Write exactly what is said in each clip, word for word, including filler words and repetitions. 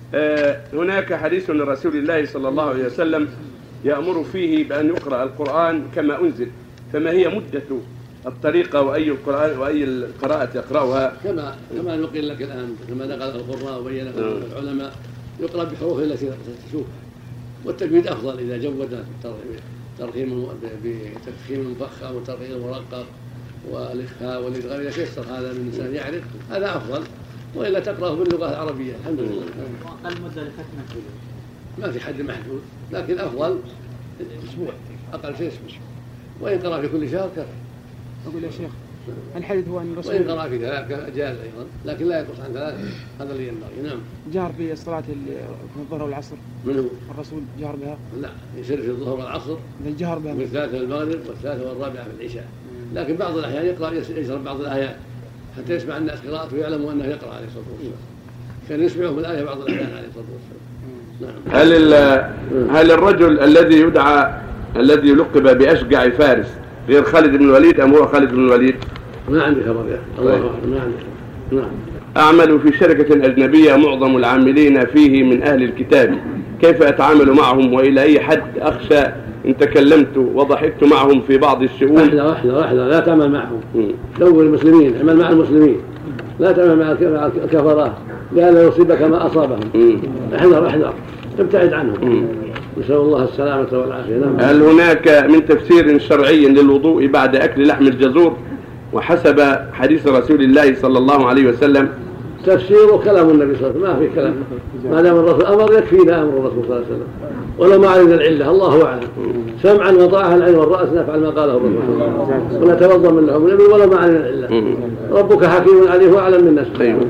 هناك حديث لرسول الله صلى الله عليه وسلم يأمر فيه بأن يقرأ القرآن كما أنزل، فما هي مدة الطريقة وأي القرآن وأي القراءة يقرأها؟ كما كما نقل لك الآن، كما نقل القراء وبين لكم العلماء، يقرأ بحروفه التي تشوف، والتجويد أفضل إذا جود ترقيم بتفخيم مفخم أو ترقيم مرقق والإخفاء والإدغام، إذا تيسر هذا من الإنسان يعرف هذا أفضل، وإلا تقرأه باللغة العربية. الحمد لله. وأقل مدة لختمة ما في حد محدود، لكن أفضل أسبوع، أقل شيء أسبوع، وإن قرأ في كل شهر كفى. أقول يا شيخ الحديث هو أن الرسول وإن قرأ في ثلاث جاز أيضا، لكن لا يقص عن ثلاث، هذا اللي ينبغي. نعم. جهر في الصلاة الظهر والعصر؟ من هو؟ الرسول جهر بها؟ لا، يسر في الظهر والعصر، الجهر بها من الثالثة المغرب والثالثة والرابعة في العشاء، لكن بعض الأحيان يقرأ يجرب بعض الآيات حتى يسمع الناس قراءته ويعلموا أنه يقرأ عليه الصلاة والسلام، كان يسمعه من الآية بعض الأحيان عليه الصلاة والسلام. نعم. هل هل الرجل الذي يدعى الذي لقب بأشجع فارس غير خالد بن الوليد أم هو خالد بن الوليد؟ ما عندي خبر يا أخي، الله أعلم. ما عندي. نعم. أعمل في شركة أجنبية معظم العاملين فيه من أهل الكتاب، كيف أتعامل معهم وإلى أي حد أخشى إن تكلمت وضحكت معهم في بعض الشؤون؟ واحدة واحدة واحدة، لا تعمل معهم، دور المسلمين، اعمل مع المسلمين، لا تعمل مع الكفرات لأن يصيبك ما أصابهم. احذر احذر، ابتعد عنهم. نسأل الله السلامة والعافية. نعم. هل هناك من تفسير شرعي للوضوء بعد أكل لحم الجزور وحسب حديث رسول الله صلى الله عليه وسلم؟ تفسير كلام النبي صلى الله عليه وسلم، ما في كلام، ما دام الرسول أمر يكفينا أمر الرسول صلى الله عليه وسلم، ولا ما علينا العلة، الله أعلم. سمعا وطاعة العين والرأس نفعل ما قاله الرسول صلى الله عليه وسلم، ونتوضأ من لحوم الإبل ولا ما علينا العلة. ربك حكيم عليم وأعلم من الناس. أيوه.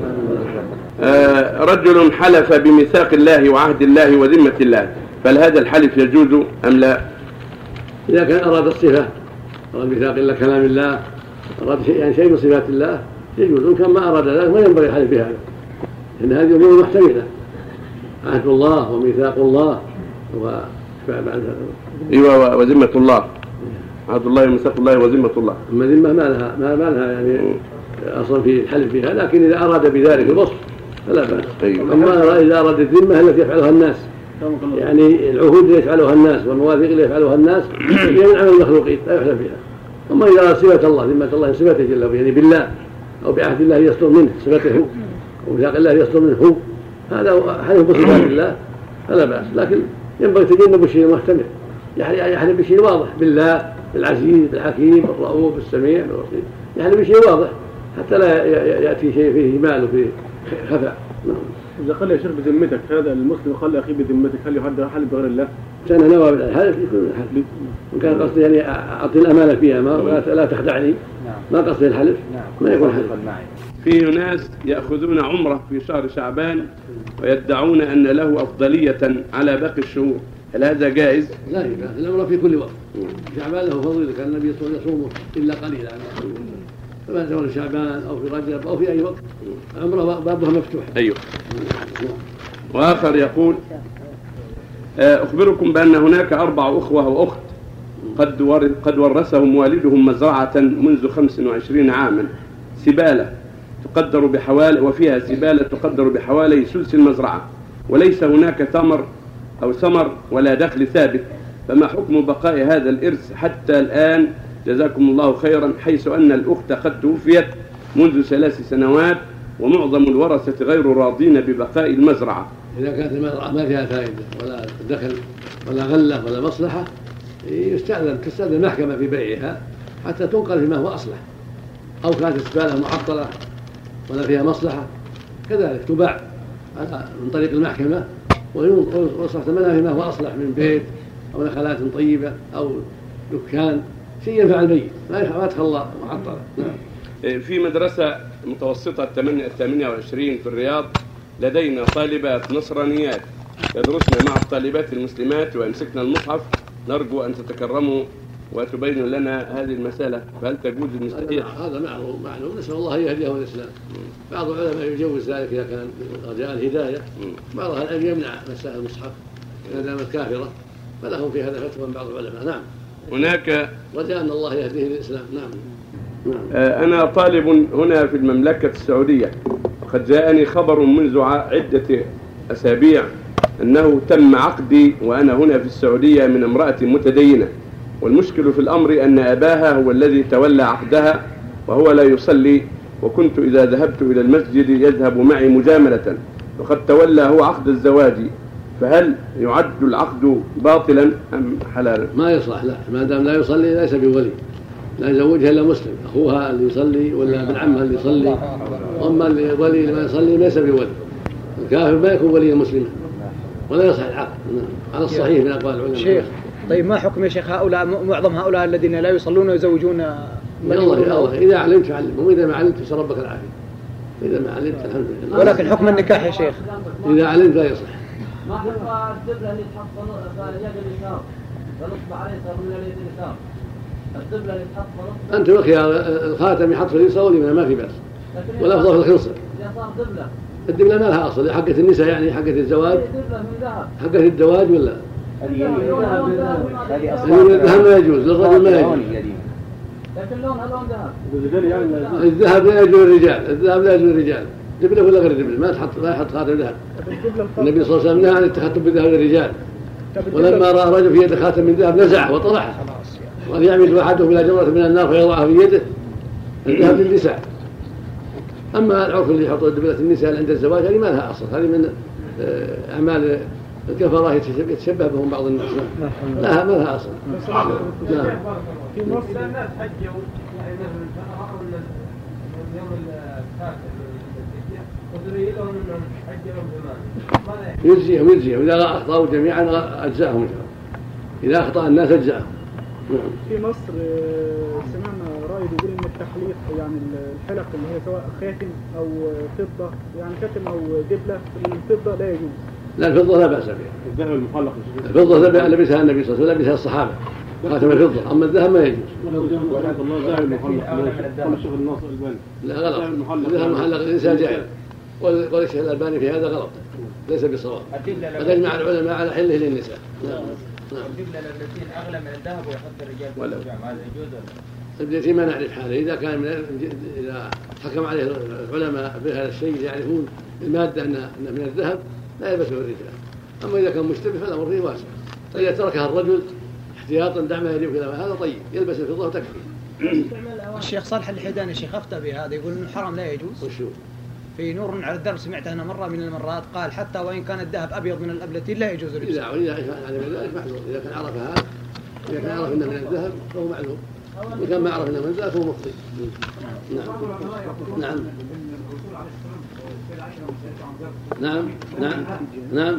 آه رجل حلف بميثاق الله وعهد الله وذمة الله، فهل هذا الحلف يجوز أم لا؟ إذا كان أراد الصفة، أراد ميثاق الله كلام الله، أراد شيء يعني شيء من صفات الله يجوز، إن كان ما أراد ذلك ما ينبغي الحلف بهذا، إن هذه أمور محتملة، عهد الله وميثاق الله ايوه وذمة الله، عهد الله وميثاق الله وذمة الله. اما ذمة ما لها ما لها يعني اصلا في الحلف بها، لكن اذا اراد بذلك الوصف فلا باس. أيوة. اما اذا اراد الذمة التي يفعلها الناس، يعني العهود اللي يفعلها الناس والمواثيق اللي يفعلها الناس هي من عمل المخلوقين لا يحلف بها. اما اذا اراد صفة الله، ذمة الله صفته جل وعلا يعني بالله، او بعهد الله يصدر منه صفته، وميثاق الله يصدر منه هو، هذا حلف بصفات الله فلا باس، لكن ينبغي تجنب الشيء المحتمل، يحلف بشيء واضح بالله، بالعزيز، بالحكيم، بالرؤوف، بالسميع، بالبصير، يحلف بشيء واضح حتى لا يأتي شيء فيه مال وفيه خفاء. إذا قال يا شيخ بذمتك، هذا المسلم قال أخي بذمتك، هل يحد حلف بغير الله؟ كان نوى بالحلف يكون الحلف، وكان قصدي يعني أعطي الأمانة فيها، ما لا تخدعني، ما قصدي الحلف، ما يكون حلف. فيه ناس يأخذون عمرة في شهر شعبان ويدعون أن له أفضلية على باقي الشهور، هل هذا جائز؟ لا يجوز، العمرة في كل وقت، شعبان له فضيلة، كان النبي صلى الله عليه وسلم يصومه إلا قليلا، فما سواء شعبان أو في رجب أو في أي وقت، عمرة بابها مفتوح. أيوه. وآخر يقول: أخبركم بأن هناك أربع أخوة وأخت قد قد ورثهم والدهم مزرعة منذ خمس وعشرين عاما سبالة تقدر بحوالي، وفيها سبالة تقدر بحوالي ثلث المزرعة، وليس هناك ثمر أو ثمر ولا دخل ثابت، فما حكم بقاء هذا الإرث حتى الآن جزاكم الله خيرا، حيث أن الأخت قد توفيت منذ ثلاث سنوات ومعظم الورثة غير راضين ببقاء المزرعة؟ إذا كانت المزرعة ما فيها فائدة ولا دخل ولا غلة ولا مصلحة، يستأذن تستأذن المحكمة في بيعها حتى تنقل فيما هو أصلح، أو كانت الزبالة معطلة ولا فيها مصلحة كذلك تباع من طريق المحكمة ويصرف ثمنها فيما هو أصلح من بيت أو نخلات طيبة أو دكان، شيء ينفع الميت، ما تخلى معطلة. في مدرسة متوسطة الثامنة والعشرين في الرياض لدينا طالبات نصرانيات يدرسن مع الطالبات المسلمات ويمسكن المصحف، نرجو أن تتكرموا وتبين لنا هذه المسألة، فهل تجوز المستحيل؟ هذا معلوم معلوم، نسأل الله يهديه الإسلام. بعض العلماء يجوز ذلك إذا كان رجاء الهداية، بعض العلماء يمنع مسائل المصحف إذا دامت كافرة، فلهم في هذا فتوى من بعض العلماء. نعم. هناك رجاء أن الله يهديه الإسلام. نعم. نعم. أنا طالب هنا في المملكة السعودية، قد جاءني خبر منذ عدة أسابيع أنه تم عقدي وأنا هنا في السعودية من امرأة متدينة، والمشكل في الأمر أن أباها هو الذي تولى عقدها وهو لا يصلي، وكنت إذا ذهبت إلى المسجد يذهب معي مجاملة، وقد تولى هو عقد الزواج، فهل يعد العقد باطلا أم حلالا؟ ما يصلح، لا، ما دام لا يصلي ليس بولي، لا يزوجها إلا مسلم، أخوها اللي يصلي ولا ابن عمها اللي يصلي، أما اللي ولي اللي ما يصلي ليس بولي. الكافر ما يكون ولي المسلمة ولا يصح العقد على الصحيح من أقوال العلماء. شيخ، طيب ما حكم يا شيخ هؤلاء معظم هؤلاء الذين لا يصلون ويزوجون؟ من الله يا الله، إذا علمت فعلم، وإذا ما علمت فسر ربك العافية. إذا ما علمت الحمد لله. ولكن حكم النكاح يا شيخ إذا علمت لا يصح. ما تبقى الدبلة اللي تحط يد اليسار فنصب عليه صار من اليد اليسار، الدبلة اللي تحط فنصب أنت وخيار الخاتم يحط في اليسار واليمين ما في بأس، والأفضل في الخنصر. إذا صار دبلة الدبلة ما لها أصل، حقة النساء يعني حقة الزواج، دبلة من ذهب، حقة الزواج ولا؟ الذهب الذهب ما يجوز للرجل، ما يجوز. لكن لونها لون ذهب. الذهب لا يجوز للرجال، الذهب لا يجوز للرجال، دبلة ولا غير دبلة، ما تحط لا يحط خاتم ذهب. النبي صلى الله عليه وسلم نهى عن التخطب بالذهب للرجال، ولما رأى رجل في يده خاتم من ذهب نزعه وطرحه، وقال يعمد أحدهم إلى جمرة من النار فيضعها في يده. الذهب للنساء. أما العرف اللي يحط دبلة النساء عند الزواج هذه ما لها أصل، هذه من أعمال الكفرة يتشبه بهم بعض الناس، لا ما لها أصل. نعم. في مصر الناس حجوا يوم الفاتح وذريتهم انهم حجوا بما يجزيهم يجزيهم إذا أخطأوا جميعا أجزاهم، إذا أخطأ الناس أجزاهم. في مصر سمعنا رأي بيقول إن التحليق يعني الحلق اللي هي سواء خاتم أو فضة، يعني خاتم أو دبلة، الفضة لا يجوز. لا الفضة لا بأس بها. الذهب المحلق الفضة لبسها النبي صلى الله عليه وسلم، لبسها الصحابة خاتم الفضة، أما الذهب ما يجوز. الذهب المحلق لا غلط، الذهب المحلق الإنسان جائز، والشيخ الألباني في هذا غلط ليس بصواب. قد أجمع العلماء على حله للنساء. نعم. الدبلة التي أغلى من الذهب ويحط الرجال ولا هذا يجوز ولا؟ التي ما نعرف حاله، إذا كان من إذا حكم عليه العلماء بهذا الشيء يعرفون المادة أنها من الذهب لا يلبسه الرجال، أما إذا كان مشتبه فالأمر فيه واسع. إذا تركها الرجل احتياطا دع ما يليق كلامه هذا طيب، يلبس الفضة وتكفي. الشيخ صالح الحيداني الشيخ أفتى بهذا، يقول إنه حرام لا يجوز. وشو؟ في نور على الدرب سمعته أنا مرة من المرات قال حتى وإن كان الذهب أبيض من الأبلتين لا يجوز لبسه. إذا إذا يعني من ذلك معذور، إذا كان عرف هذا، إذا كان عرف إنه من الذهب فهو معذور، وإذا كان ما عرف إنه من الذهب فهو مخطئ. نعم. نعم. نعم. نعم. نعم.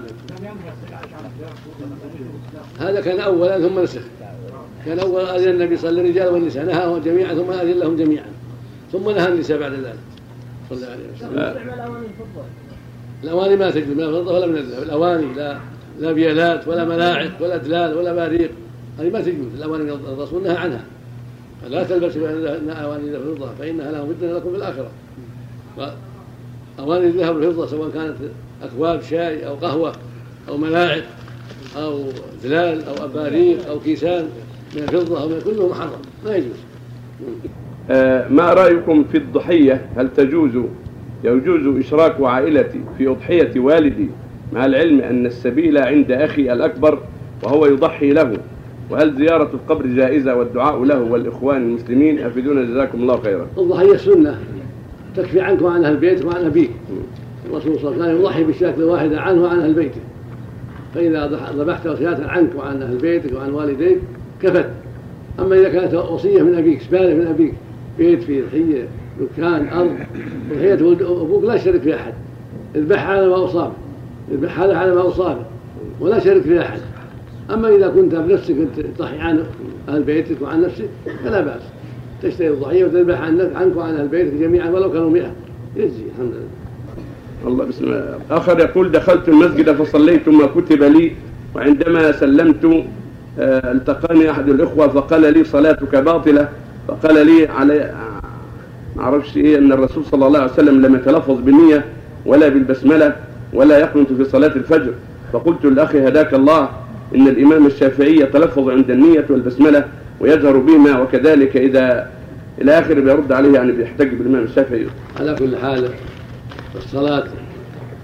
هذا كان أولا ثم نسخ. كان أول أذن النبي صلى الله عليه وسلم الرجال والنساء نهاهم جميعا ثم أذن لهم جميعا، ثم نهى النساء بعد ذلك صلى الله عليه وسلم. الأواني ما تجوز من الفضة ولا من الذهب، الأواني لا لا بيالات ولا ملاعق ولا أدلال ولا باريق، هذه ما تجوز. الأواني الرسول نهى عنها، فلا تلبسوا أواني الفضة فإنها لهم فتنة لكم في الآخرة. أواني الذهب والفضة سواء كانت أكواب شاي أو قهوة أو ملاعق أو دلال أو أباريق أو كيسان من الفضة أو من كله محرم ما يجوز. آه ما رأيكم في الضحية؟ هل تجوز يجوز إشراك عائلتي في أضحية والدي مع العلم أن السبيل عند أخي الأكبر وهو يضحي له؟ وهل زيارة القبر جائزة والدعاء له والإخوان المسلمين؟ أفيدونا جزاكم الله خيرا. الضحية سنة تكفي عنك وعن أهل بيتك وعن أبيك. الرسول صلى الله عليه وسلم كان يضحي بالشاة واحدة عنه وعن أهل بيته، فإذا ذبحت وصية عنك وعن أهل بيتك وعن والديك كفت. أما إذا كانت وصية من أبيك سبالة من أبيك، بيت فيه ضحية دكان أرض، ضحية أبوك لا شرك في أحد، اذبحها على ما أصابه، اذبحها على ما أصابه ولا شرك في أحد. أما إذا كنت بنفسك تضحي عن أهل بيتك وعن نفسك فلا بأس، تشتري الضحية وتذبح عنك وعن أهل بيتك جميعا ولو كانوا مئة يجزي الحمد لله. الله بسم الله. آخر يقول دخلت المسجد فصليت ما كتب لي، وعندما سلمت التقاني أحد الإخوة فقال لي صلاتك باطلة، فقال لي على ما أعرفش إيه أن الرسول صلى الله عليه وسلم لم يتلفظ بالنية ولا بالبسملة ولا يقنط في صلاة الفجر. فقلت للأخي هداك الله إن الإمام الشافعي يتلفظ عند النية والبسملة ويجهر بهما، وكذلك إذا إلى آخر بيرد عليه يعني بيحتج بالإمام الشافعي. على كل حال الصلاة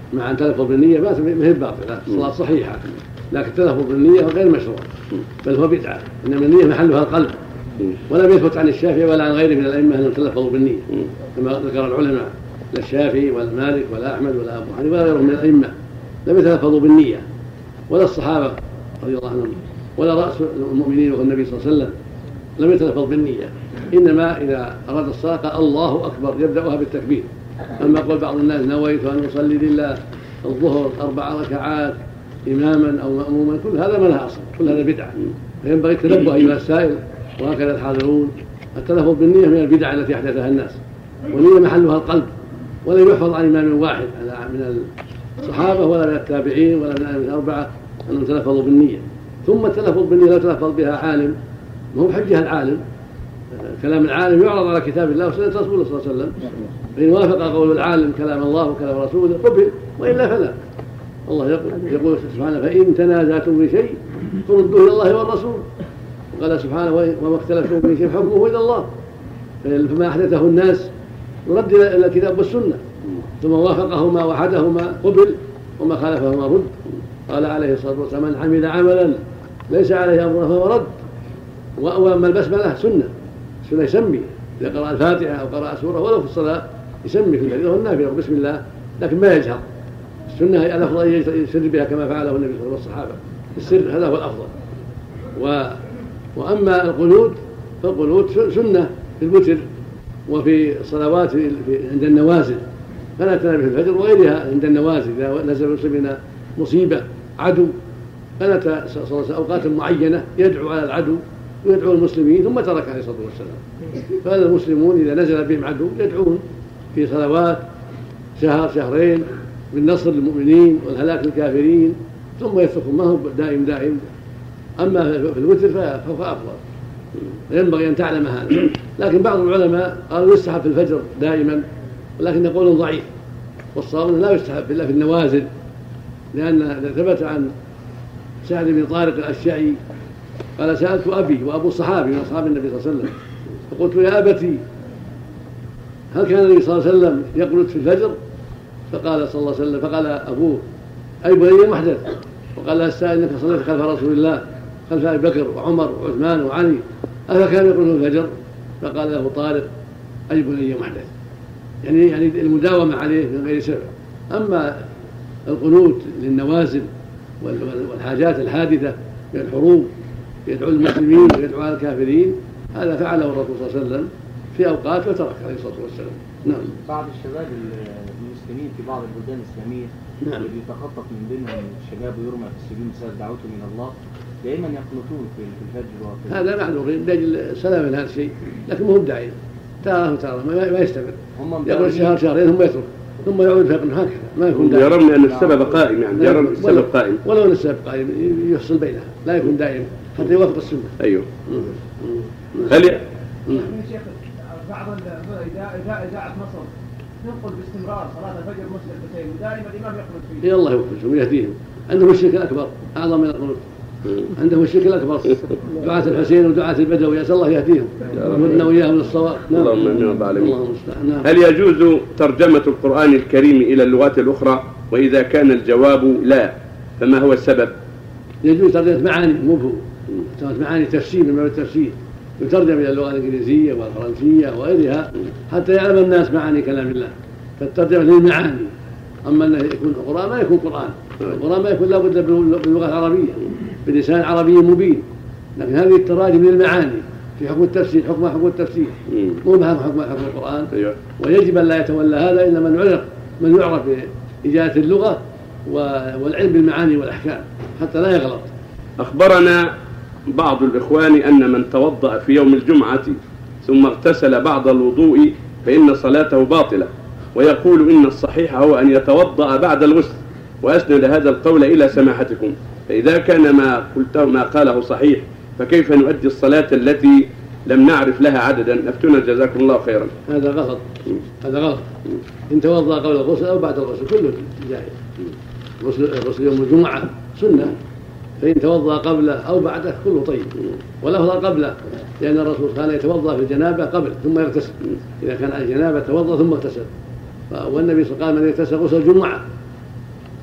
مع أن تلفظ بالنية ما هي باطلة، الصلاة صحيحة، لكن التلفظ بالنية غير مشروع بل هو بدعة، إنما النية محلها القلب. ولم يثبت عن الشافعي ولا عن غيره من الأئمة أنهم تلفظوا بالنية كما ذكر العلماء، لا الشافعي ولا مالك ولا أحمد ولا أبو حنيفة ولا غيرهم من الأئمة لم يتلفظوا بالنية، ولا الصحابة رضي الله عنهم ولا رأس المؤمنين وهو النبي صلى الله عليه وسلم لم يتلفظ بالنية، إنما إذا أراد الصلاة قال الله أكبر يبدأها بالتكبير. أما قول بعض الناس نويت أن أصلي لله الظهر أربع ركعات إماما أو مأموما، كل هذا ما لها أصل، كل هذا بدعة. فينبغي التنبه أيها السائل وهكذا الحاضرون، التلفظ بالنية من البدع التي أحدثها الناس، والنية محلها القلب، ولم يحفظ عن إمام واحد من الصحابة ولا من التابعين ولا من الأربعة أنهم تلفظوا بالنية. ثم التلفظ بالنية لا تلفظ بها عالم، ما هو بحجها العالم، كلام العالم يعرض على كتاب الله وسنة رسوله صلى الله عليه وسلم، فإن وافق قول العالم كلام الله وكلام رسوله قبل، وإلا فلا. الله يقول, يقول سبحانه فإن تنازعتم في شيء فردوه إلى الله والرسول، وقال سبحانه وما اختلفتم في شيء حكمه إلى الله. فما أحدثه الناس يرد إلى الكتاب والسنة، ثم وافقهما وحدهما قبل وما خالفهما رد. قال عليه الصلاة والسلام من عمل عملا ليس عليه أمرنا فهو رد. وأما البسملة سنة، سنة يسمي إذا قرأ الفاتحة أو قرأ سورة ولو في الصلاة يسمي في الفريضة والنافلة بسم الله، لكن ما يجهر. السنة هي الأفضل أن يسر بها كما فعله النبي صلى الله عليه وسلم والصحابة، السر هذا هو الأفضل. و... وأما القنوت فالقنوت سنة في الوتر وفي الصلوات عند النوازل، فلا تنام في الفجر وغيرها عند النوازل إذا نزل يصيبنا مصيبة عدو، فلا أوقات معينة يدعو على العدو ويدعو المسلمين، ثم ترك عليه الصلاة والسلام. فالمسلمون إذا نزل بهم عدو يدعون في صلوات شهر شهرين بالنصر للمؤمنين والهلاك للكافرين، ثم يتركون ما هو دائم دائم. أما في الوتر فهو أفضل، ينبغي أن تعلم هذا. لكن بعض العلماء قالوا يستحب في الفجر دائما، ولكن قول ضعيف، والصواب لا يستحب إلا في النوازل، لأن ثبت عن سعد بن طارق الأشعري قال سألت أبي وأبو صحابي من أصحاب النبي صلى الله عليه وسلم فقلت يا أبتي هل كان النبي صلى الله عليه وسلم يقنت في الفجر؟ فقال صلى الله عليه وسلم فقال أبوه أي بني محدث، وقال له السائل إنك صليت خلف رسول الله خلف أبي بكر وعمر وعثمان وعلي أفكان يقنت في الفجر؟ فقال له طارق أي بني محدث، يعني يعني المداومة عليه من غير سبب. أما القنوت للنوازل والحاجات الحادثة من الحروب يدعو المسلمين ويدعو على الكافرين، هذا فعله الرسول صلى الله عليه وسلم في أوقات وترك عليه الصلاة والسلام. نعم. بعض الشباب المسلمين في بعض البلدان الإسلامية نعم. اللي بيتخطف من بينهم الشباب ويرمى في السجون بسبب دعوته من الله دائما يقنطون في الفجر وفي هذا معلوم لأجل السلام من هذا الشيء، لكن مو بداعي تراه وتراه ما يستمر، يقول شهر شهرين ثم يترك ثم يعود فيقن هكذا ما يكون دائم. يرون أن السبب قائم، يعني يرون السبب قائم ولو أن السبب قائم يفصل بينها، لا يكون دائم حتى يوافق السنة. أيوه. هل ي... شيخ بعض إذا إذا إذاعة مصر تنقل باستمرار صلاة الفجر مسجد الحسين ودائما الإمام يقنط فيه. يا الله يوفقهم ويهديهم، عندهم الشرك الأكبر أعظم من القنوت، عندهم الشرك الأكبر دعاة الحسين ودعاة البدوي، أسأل الله يهديهم ويردنا وإياهم للصواب. اللهم آمين رب العالمين. هل يجوز ترجمة القرآن الكريم إلى اللغات الأخرى؟ وإذا كان الجواب لا فما هو السبب؟ يجوز ترجمة معاني مفهوم، معاني تفسير من باب التفسير، يترجم إلى اللغة الإنجليزية والفرنسية وغيرها حتى يعلم الناس معاني كلام الله، فالترجمة للمعاني. أما أنه يكون القرآن ما يكون قرآن، القرآن ما يكون لابد باللغة العربية بلسان عربي مبين، لكن هذه التراجم للمعاني في حكم التفسير حكم حكم التفسير مو بحكم حكم حكم القرآن. ويجب أن لا يتولى هذا إلا من عرف من يعرف بإجازة اللغة والعلم بالمعاني والأحكام حتى لا يغلط. أخبرنا بعض الإخوان أن من توضأ في يوم الجمعة ثم اغتسل بعد الوضوء فإن صلاته باطلة، ويقول إن الصحيح هو أن يتوضأ بعد الغسل، وأسند هذا القول إلى سماحتكم. فإذا كان ما قلته ما قاله صحيح فكيف نؤدي الصلاة التي لم نعرف لها عددا؟ أفتنا جزاكم الله خيرا. هذا غلط، هذا غلط. إن توضأ قبل الغسل أو بعد الغسل كله جائز. الغسل يوم الجمعة سنة، فإن توضأ قبله أو بعده كله طيب، والأفضل قبله، لأن الرسول كان يتوضأ في الجنابة قبل ثم يغتسل، إذا كان على الجنابة توضأ ثم اغتسل. والنبي صلى الله عليه وسلم من اغتسل غسل الجمعة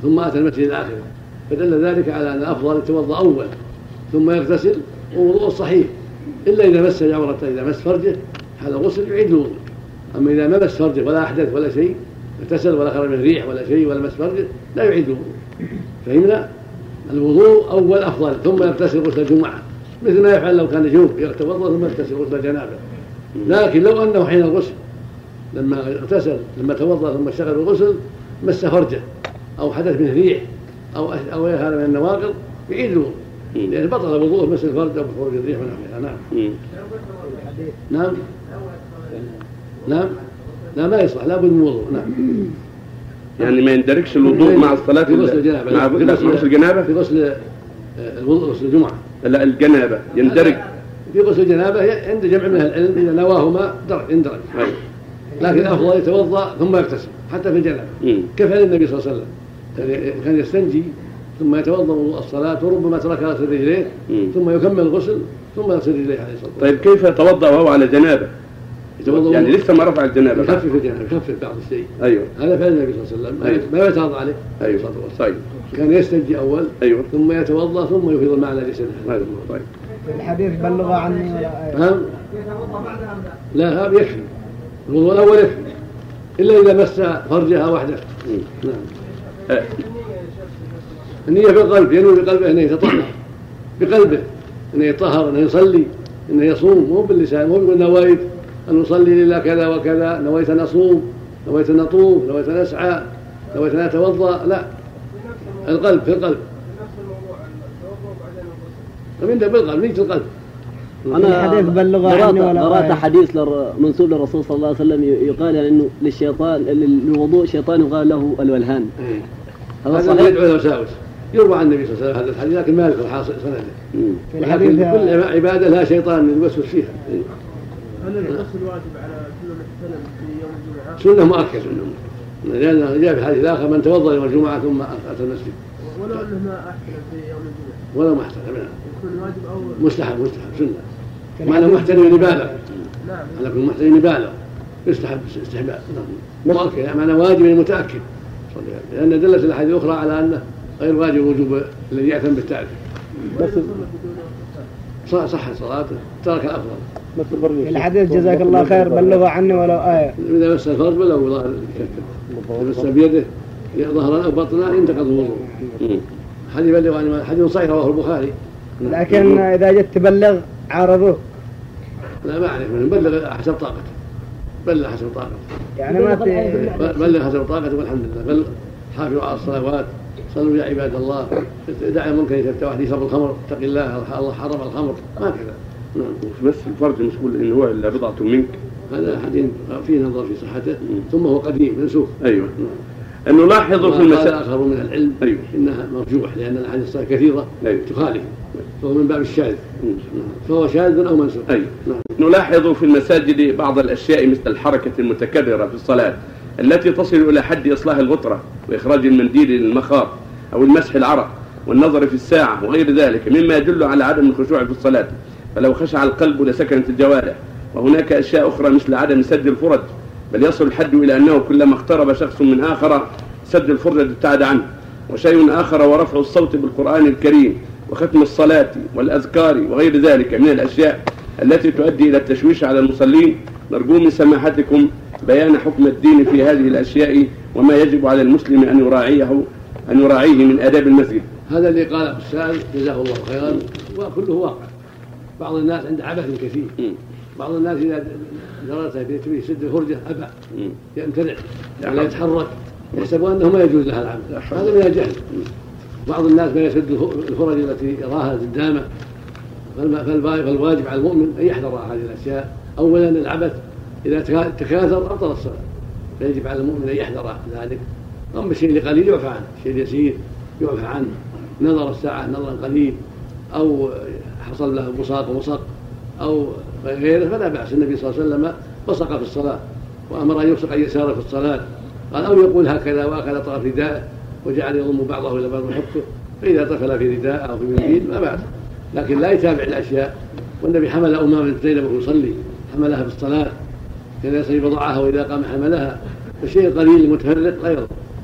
ثم أتى المسجد الآخر، فدل ذلك على أن الأفضل يتوضأ أول ثم يغتسل، ووضوء الصحيح إلا إذا مس جورته، إذا مس فرجه هذا الغسل يعيد الوضوء. أما إذا ما مس فرجه ولا أحدث ولا شيء، اغتسل ولا خرج من ريح ولا شيء ولا مس فرجه، لا يعيد الوضوء. فهمنا؟ الوضوء أول أفضل، ثم يغتسل غسل الجمعة، مثل ما يفعل لو كان جنوب يتوضأ ثم يغتسل غسل الجنابة. لكن لو أنه حين الغسل لما اغتسل لما توضأ ثم اشتغل بالغسل مس فرجه أو حدث منه ريح أو أو هذا من النواقض، يعيد الوضوء، لأن بطل وضوءه مس الفرج أو بخروج الريح ونحوها. نعم. نعم. نعم. لا ما يصلح، لا بد من وضوء. نعم. يعني ما يندركش الوضوء مع الصلاة في غسل الجنابة، مع غسل الجنابة، في غسل الوضوء غسل الجمعة. لا الجنابة يندرج في غسل الجنابة عند جمع من العلم إذا نواهما يندرج، لكن الأفضل يتوضأ ثم يغتسل حتى في الجنابة كفعل النبي صلى الله عليه وسلم، كان يستنجي ثم يتوضأ وضوء الصلاة، وربما ترك غسل رجليه ثم يكمل الغسل ثم يغسل رجليه عليه الصلاة والسلام. طيب كيف يتوضأ وهو على جنابة؟ يعني لسه ما رفع الجنابة، يخفف الجنابة، يخفف بعض الشيء. أيوه هذا فعل النبي صلى الله عليه وسلم. أيوه. ما يتوضأ عليه. أيوه طيب. كان يستنجي أول. أيوه. ثم يتوضأ ثم يفيض الماء على جسده. أيوه. طيب. الحديث بلغ عني ولا آية. نعم. لا هذا يكفي، الوضوء الأول يكفي إلا إذا مس فرجها وحده. نعم. أه. النية بالقلب، ينوي بقلبه أنه يتطهر بقلبه، أنه يطهر، أنه يصلي، أنه يصوم، مو باللسان، مو يقول نويت أن أصلي لله كذا وكذا، نويت أن أصوم، نويت أن أطوف، نويت أن أسعى، نويت أن أتوضأ. لا، القلب في القلب. من ده بالقلب، نية القلب. أنا الحديث بلغ عني ولا قرأت حديث منسوب للرسول صلى الله عليه وسلم يقال إنه للشيطان للوضوء شيطان يقال له الولهان. هذا صحيح؟ يدعو الوساوس، يروى عن النبي صلى الله عليه وسلم هذا الحديث، لكن ما يذكر حاصل سنده. في الحديث كل عبادة لها شيطان يوسوس فيها. هل الغسل واجب على كل محتلم في يوم الجمعة؟ سنة مؤكدة، لأن جاء في الحديث الآخر من توضأ يوم الجمعة ثم أتى المسجد. ولو أنه ما أحتلم في يوم الجمعة؟ ولا ما احتلم. يكون واجب أو مستحب؟ مستحب سنة. ما له محتلم يبالغ. نعم. لكن محتلم يبالغ يستحب استحباب. نعم. مؤكد يعني معنى واجب متأكد، لأن دلت الأحاديث الأخرى على أنه غير واجب وجوب الذي يأثم بالتعريف. بس صح صلاته ترك الأفضل. الحديث جزاك الله خير بلغ عني ولو آية. إذا مس الفرج ولو ظهر الكف، مس بيده ظهرا أو بطنا ينتقض الوضوء. حديث بلغ عني، حديث صحيح رواه البخاري. لكن إذا جت تبلغ عارضوه. لا ما أعرف، من بلغ حسب طاقته، بلغ حسب طاقته، يعني ما بلغ حسب طاقته والحمد لله. بل حافظوا على الصلوات، صلوا يا عباد الله، دع المنكر يتفتح واحد يشرب الخمر، اتق الله، الله حرم الخمر، ما كذا. نعم. بس الفرج مش كل إن هو إلا بضعة منك، هذا حديث فيه نظر في صحته، ثم هو قديم منسوخ. أيوه. أن نلاحظ في المسائل آخر من العلم أيوه. إنها مرجوح، لأن الأحاديث كثيرة أيوه. تخالف، فهو من باب الشاذ، فهو شاذ أو منسوخ. أيوه. نعم. نلاحظ في المساجد بعض الأشياء مثل الحركة المتكررة في الصلاة التي تصل إلى حد إصلاح الغطرة وإخراج المنديل للمخاط أو المسح العرق والنظر في الساعة وغير ذلك، مما يدل على عدم الخشوع في الصلاة، فلو خشع القلب لسكنت الجوارح. وهناك أشياء أخرى مثل عدم سد الفرج، بل يصل الحد إلى أنه كلما اقترب شخص من آخر سد الفرج ابتعد عنه. وشيء آخر ورفع الصوت بالقرآن الكريم وختم الصلاة والأذكار وغير ذلك من الأشياء التي تؤدي إلى التشويش على المصلين. نرجو من سماحتكم بيان حكم الدين في هذه الأشياء وما يجب على المسلم أن يراعيه أن يراعيه من آداب المسجد. هذا اللي قاله السائل جزاه الله خيرا، وكله واقع. بعض الناس عند عبث كثير، بعض الناس إذا درسه في سد الفرجة أبى يمتنع ولا يتحرك، يحسب أنه ما يجوز لها العمل، هذا من الجهل. بعض الناس ما يسد الفرج التي يراها قدامه، فالواجب على المؤمن أن يحذر هذه الأشياء. أولا العبث إذا تكاثر أبطل الصلاة، فيجب على المؤمن أن يحذر ذلك. أما الشيء القليل يعفى عنه، الشيء اليسير يعفى عنه، نظر الساعة نظرا قليل أو حصل له بصاق ومصق أو غيره فلا بأس. النبي صلى الله عليه وسلم بصق في الصلاة وأمر أن يبصق يساره في الصلاة، قال أو يقول هكذا وأخذ طرف رداءه وجعل يضم بعضه إلى بعض حقه، فإذا طفل في رداء أو في منديل ما بأس، لكن لا يتابع الأشياء. والنبي حمل أمامة زينب وهو يصلي، حملها في الصلاة، كان يصلي بضعها وإذا قام حملها، فالشيء القليل المتفرق لا يضر.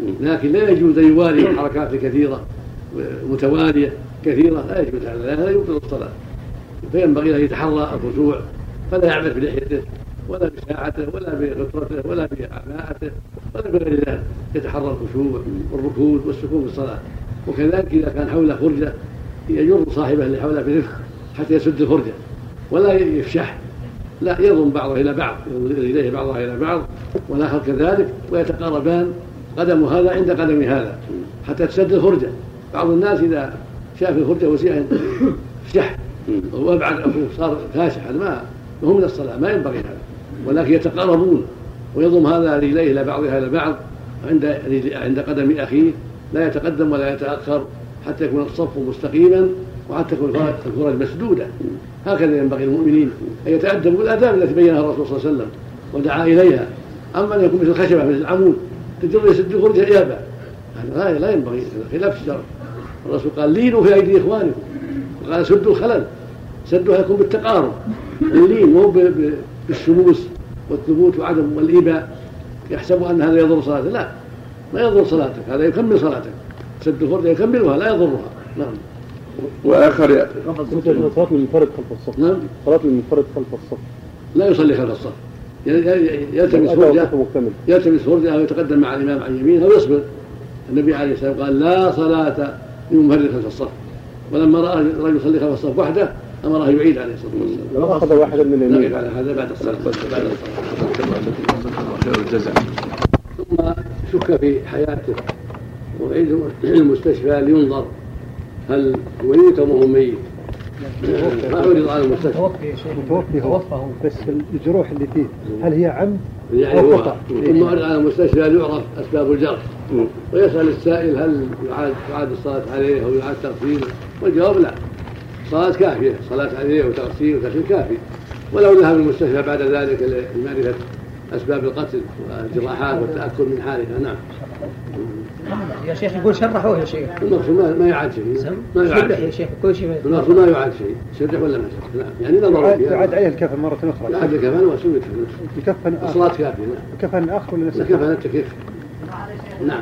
لكن لا يجوز أن يوالي حركات كثيرة متوالية كثيرة، لا يجوز هذا، لا يبطل الصلاة. فينبغي له يتحرى الخشوع، فلا يعبث بلحيته ولا بساعته ولا بغطرته ولا بعباءته ولا بغير ذلك، يتحرى الخشوع والركود والسكون في الصلاة. وكذلك إذا كان حوله فرجة يجر صاحبه اللي حوله برفق حتى يسد الفرجة ولا يفشح، لا يضم بعضه إلى بعض، يضم رجليه بعضها إلى بعض والآخر كذلك، ويتقاربان قدم هذا عند قدم هذا حتى تسد الفرجة. بعض الناس إذا شاف الفرجة وسيعا فشح وأبعد أخوه صار كاشح، هذا ما هو من الصلاة، ما ينبغي هذا، ولكن يتقاربون ويضم هذا رجليه إلى بعضها إلى بعض عند عند قدم أخيه، لا يتقدم ولا يتأخر حتى يكون الصف مستقيما وحتى تكون الفرج مسدودة. هكذا ينبغي المؤمنين أن يتأدبوا بالآداب التي بينها الرسول صلى الله عليه وسلم ودعا إليها. أما أن يكون مثل الخشبة مثل العمود تجر يسد فرجة إيابة، هذا لا ينبغي، خلاف الشرع. الرسول قال لينوا في أيدي إخوانكم، وقال سدوا الخلل، سدوا يكون بالتقارب، اللين مو بالشموس والثبوت وعدم والإيباء يحسب أن هذا يضر صلاته، لا ما يضر صلاتك، هذا يكمل صلاتك، سد الفرجة يكملها لا يضرها. نعم. وآخر صلاة المنفرد خلف الصف. نعم. صلاة المنفرد خلف الصف لا يصلي خلف الصف، يلتمس فرجة يلتمس فرجة أو يتقدم مع الإمام عن يمينه أو يصبر. النبي عليه الصلاة والسلام قال لا صلاة لمنفرد خلف الصف، ولما رأى الرجل يصلي خلف الصف وحده أمره يعيد عليه الصلاة والسلام. لو أخذ واحدا من اليمين على هذا بعد الصلاة بعد الصلاة. ثم شك في حياته وعيد المستشفى لينظر هل ميت أم هو ميت. ما عرض على المستشفى. متوفي هو بس الجروح اللي فيه هل هي عمد يعني أو خطأ؟ ثم عرض على المستشفى ليعرف أسباب الجرح، ويسأل السائل هل يعاد تعاد الصلاة عليه أو يعاد تغسيله، والجواب لا، صلاة كافية، صلاة عليه وتغسيل وتغسيل كافي، ولو ذهب المستشفى بعد ذلك لمعرفة أسباب القتل والجراحات والتأكد من حالها. نعم. يا شيخ يقول شرحوه يا شيخ. المقصود ما يعاد شيء. ما يعاد يا شيخ كل شيء. المقصود ما يعاد شيء، شرح ولا ما شرح. نعم. يعني نظر فيها. يعاد عليه الكفن مرة أخرى. يعاد الكفن وسوي الكفن. الصلاة كافية. نعم. الكفن آخر ولا نفس الكفن التكيف. نعم.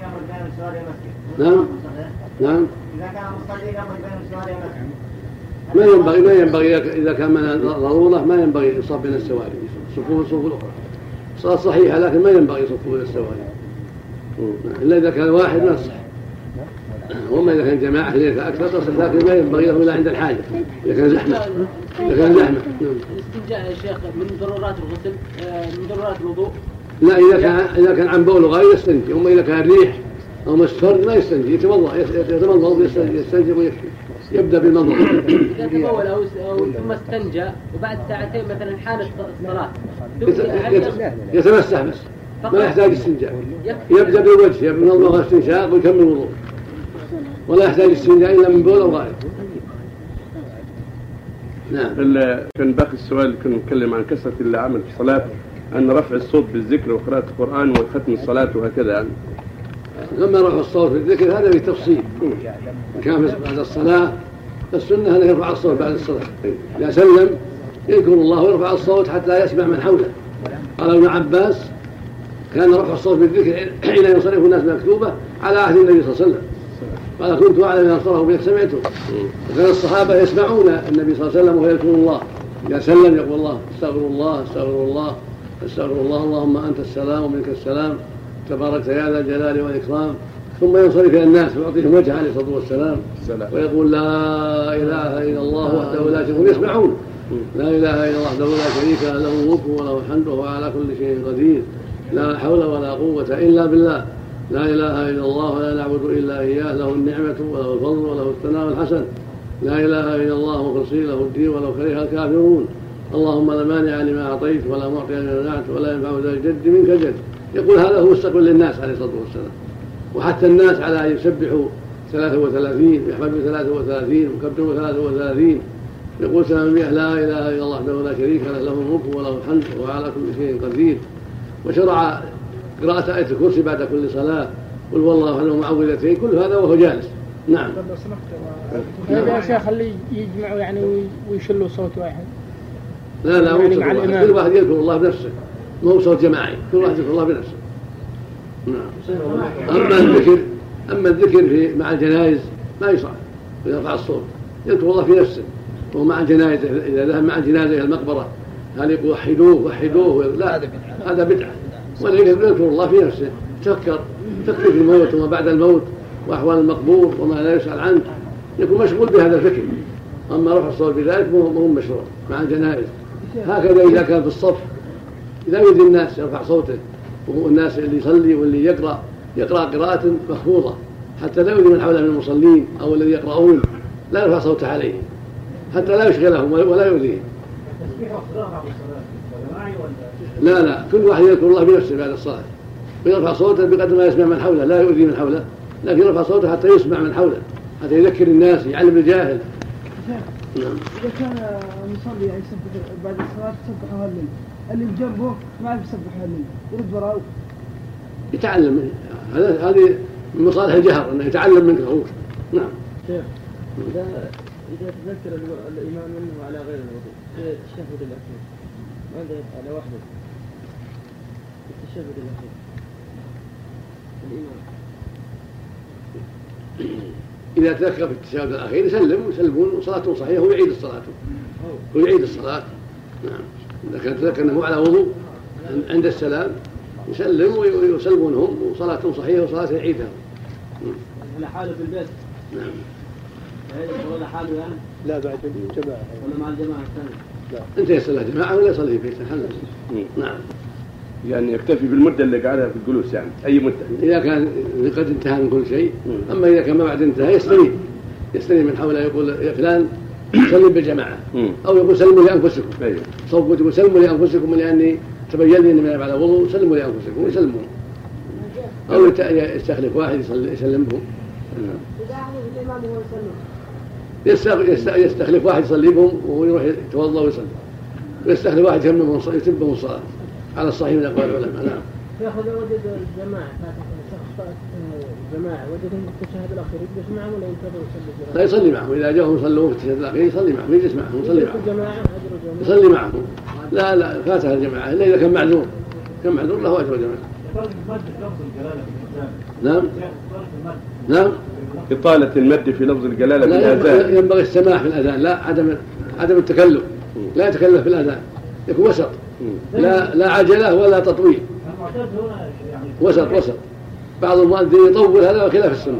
نعم. نعم. إذا كان مصلي قبل بين السواري مسجد. ما ينبغي ما ينبغي إذا كان من ضرورة ما ينبغي يصب بين السواري، صفوف الصفوف الأخرى. صلاة صحيحة لكن ما ينبغي يصفوا بين السواري. إلا إذا كان واحد ما يصح، وما إذا كان جماعة اثنين فأكثر تصح، لكن ما ينبغي له إلا عند الحاجة إذا كان زحمة. إذا كان زحمة. الاستنجاء يا شيخ من ضرورات الغسل، من ضرورات الوضوء. لا إذا كان إذا كان عن بول غير يستنجي، أما إذا كان ريح أو مسفر ما يستنجي، يتمضض يتمضض يستنجي ويكفي، يبدأ بالمضض. إذا تبول أو ثم استنجى وبعد ساعتين مثلا حانت الصلاة يتمسح بس ما يحتاج استنجاء، يبدأ بالوجه يبدأ بالمضمضة والاستنشاق ويكمل الوضوء، ولا يحتاج استنجاء إلا من بول أو غائط. نعم. كان باقي السؤال اللي كنا نتكلم عن كثرة العمل في الصلاة، أن رفع الصوت بالذكر وقراءة القرآن وختم الصلاة وهكذا يعني. لما رفع الصوت في الذكر هذا بالتفصيل، كان بعد الصلاة السنة أن يرفع الصوت بعد الصلاة، إذا سلم يذكر الله ويرفع الصوت حتى يسمع من حوله. قال ابن عباس كان رفع الصوت بالذكر حين ينصرف الناس مكتوبة على عهد النبي صلى الله عليه وسلم، قال كنت أعلم أن أنصره بك سمعته. وكان الصحابة يسمعون النبي صلى الله عليه وسلم وهو يذكر الله، إذا سلم يقول الله استغفر الله استغفر الله استغفر الله اللهم أنت السلام ومنك السلام تبارك يا ذا الجلال والإكرام، ثم ينصرف إلى الناس ويعطيهم وجهه عليه الصلاة والسلام ويقول لا إله إلا الله وحده لا شريك له، يسمعون لا إله إلا الله وحده لا شريك له، له الملك وله الحمد وهو على كل شيء قدير، لا حول ولا قوة إلا بالله، لا إله إلا الله ولا نعبد إلا إياه، له النعمة وله الفضل وله الثناء الحسن، لا إله إلا الله مخلصين له الدين ولو كره الكافرون، اللهم لا مانع لما أعطيت ولا معطي لما منعت ولا ينفع ذا الجد منك الجد. يقول هذا هو مستقبل للناس عليه الصلاة والسلام، وحتى الناس على أن يسبحوا ثلاثة وثلاثين ويحمدوا ثلاثة وثلاثين ويكبروا ثلاثة وثلاثين، يقول ثمانمائة لا إله إلا الله وحده لا شريك له، له الملك وله الحمد وهو على كل شيء قدير. وشرع قراءة آية الكرسي بعد كل صلاة، قل والله أحد معوذتين، كل هذا وهو جالس. نعم. هذا يا شيخ اللي يجمعوا يعني ويشلوا صوت واحد. لا لا يعني كل واحد يذكر الله بنفسه، ما هو صوت جماعي، كل واحد يذكر الله بنفسه. نعم. أما الذكر أما الذكر في مع الجنائز ما يصح ويرفع الصوت، يذكر الله في نفسه وهو مع الجنائز. إذا ذهب مع الجنازة إلى المقبرة هل يقول وحدوه وحدوه؟ لا، هذا بدعة. ولا يذكر الله في نفسه، تفكر تفكر في الموت وما بعد الموت وأحوال المقبور وما لا يسأل عنه، يكون مشغول بهذا الفكر. أما رفع الصوت بذلك مو مشروع مع الجنائز. هكذا إذا كان في الصف إذا يريد الناس يرفع صوته، وهو الناس اللي يصلي واللي يقرأ يقرأ قراءة مخفوضة حتى لا يؤذي من حوله من المصلين أو الذي يقرؤون، لا يرفع صوته عليهم حتى لا يشغلهم ولا يؤذيهم. لا لا كل واحد يذكر الله بنفسه بعد الصلاة ويرفع صوته بقدر ما يسمع من حوله، لا يؤذي من حوله، لكن يرفع صوته حتى يسمع من حوله، حتى يذكر الناس، يعلم الجاهل. نعم. إذا كان المصلي يسبح بعد الصلاة يسبح هلل، اللي جنبه ما يعرف يسبح هلل يرد وراءه. يتعلم، هذا هذه من مصالح الجهر انه يتعلم منك هو. نعم. شيخ إذا إذا تذكر الإمام منه على غير الوضوء في التشهد الأخير ماذا يفعل على وحده؟ التشهد الأخير الإمام إذا تذكر في التشهد الأخير يسلم ويسلمون وصلاته صحيحة ويعيد الصلاة ويعيد الصلاة. نعم. إذا كان تذكر أنه على وضوء عند السلام يسلم ويسلمون هم وصلاتهم صحيحة وصلاة يعيدها. على حاله في البيت. نعم. ولا حاله يعني؟ لا بعد الجماعة ولا مع الجماعة الثانية؟ لا. أنت يصلي جماعة ولا يصلي في بيته؟ نعم. يعني يكتفي بالمدة اللي قعدها في الجلوس، يعني أي مدة. إذا كان قد انتهى من كل شيء. أما إذا كان ما بعد انتهى يستنيب يستنيب من حوله يقول يا فلان سلم بالجماعة أو يقول سلموا لأنفسكم. أيوه. صوبوا يقول سلموا لأنفسكم لأني تبين لي أني من على وضوء، سلموا لأنفسكم ويسلمون. أو يستخلف واحد يسلمهم. إذا أحدث الإمام هو يسلم. يستخلف واحد يصلي بهم ويروح يتوضا ويصلي، ويستخلف واحد يتمم يتمم الصلاه على الصحيح من اقوال العلماء. نعم. ياخذ وجد الجماعه شخص جماعه وجدهم في التشهد الاخير يجلس معهم ولا ينتظر يصلي؟ لا يصلي معهم، اذا جاءهم صلوا في التشهد الاخير يصلي معهم، يجلس معهم يصلي معهم. الجماعه يصلي معهم. لا لا فاتها الجماعه الا اذا كان معذور، كان معذور له اجر الجماعه. نعم. نعم. إطالة المد في لفظ الجلالة في الأذان. لا ينبغي السماح في الأذان، لا عدم عدم التكلف، لا يتكلف في الأذان، يكون وسط، لا لا عجلة ولا تطويل، وسط وسط. بعض المؤذنين يطول، هذا خلاف السنة.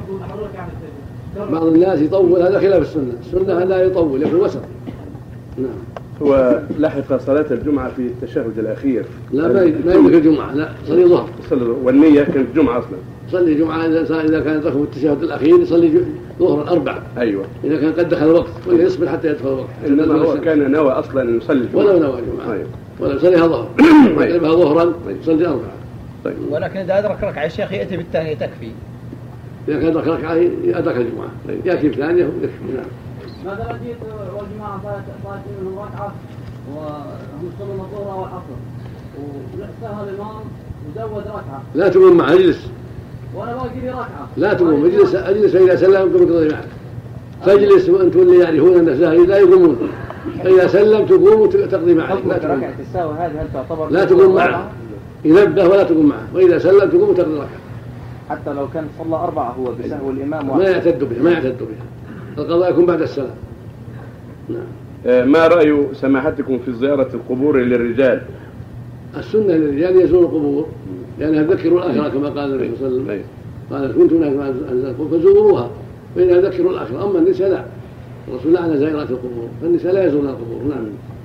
بعض الناس يطول، هذا خلاف السنة، السنة لا يطول، يكون وسط. نعم. هو لحق صلاة الجمعة في التشهد الأخير. لا ما ما يملك الجمعة، لا صلي ظهر. والنية كانت جمعة أصلا. يصلي جمعة إذا إذا كان يدخل التشهد الأخير يصلي ظهر أربعة. أيوة. إذا كان قد دخل الوقت ولا يصبر حتى يدخل الوقت. إنما هو كان نوى أصلا أن يصلي الجمعة. ولا نوى الجمعة. أيوة. ولا يصليها ظهر. يقلبها ظهرا يصلي أربعة. طيب. ولكن إذا أدرك ركعة الشيخ يأتي بالثانية تكفي. إذا كان أدرك ركعة أدرك الجمعة. يأتي بالثانية يكفي. نعم. مثلا جيت والجماعة فاتت منهم ركعة وهم يصلون الظهر والعصر وسهى الإمام وزود ركعة. لا تقوم معه، اجلس. وأنا باقي لي ركعة. لا تقوم، اجلس اجلس فإذا سلم قم اقضي معك. فاجلس وأنتم اللي يعرفون أنه ساهي لا يقومون. فإذا سلم تقوم وتقضي معه. لا تقوم. ركعة السهو هذه هل تعتبر؟ لا تقوم معه. ينبه ولا تقوم معه، وإذا سلم تقوم وتقضي ركعة. حتى لو كان صلى أربعة هو بسهو الإمام ما يعتد بها، ما يعتد بها. القضاء يكون بعد السلام. نعم. ما رأي سماحتكم في زيارة القبور للرجال؟ السنة للرجال يزور القبور لأنها تذكروا الآخرة كما قال النبي صلى الله عليه وسلم. قال كنتم نازلون فزوروها فإنها تذكروا الآخرة. أما النساء لا، الرسول لعن زائرات القبور، فالنساء لا يزورن القبور. نعم.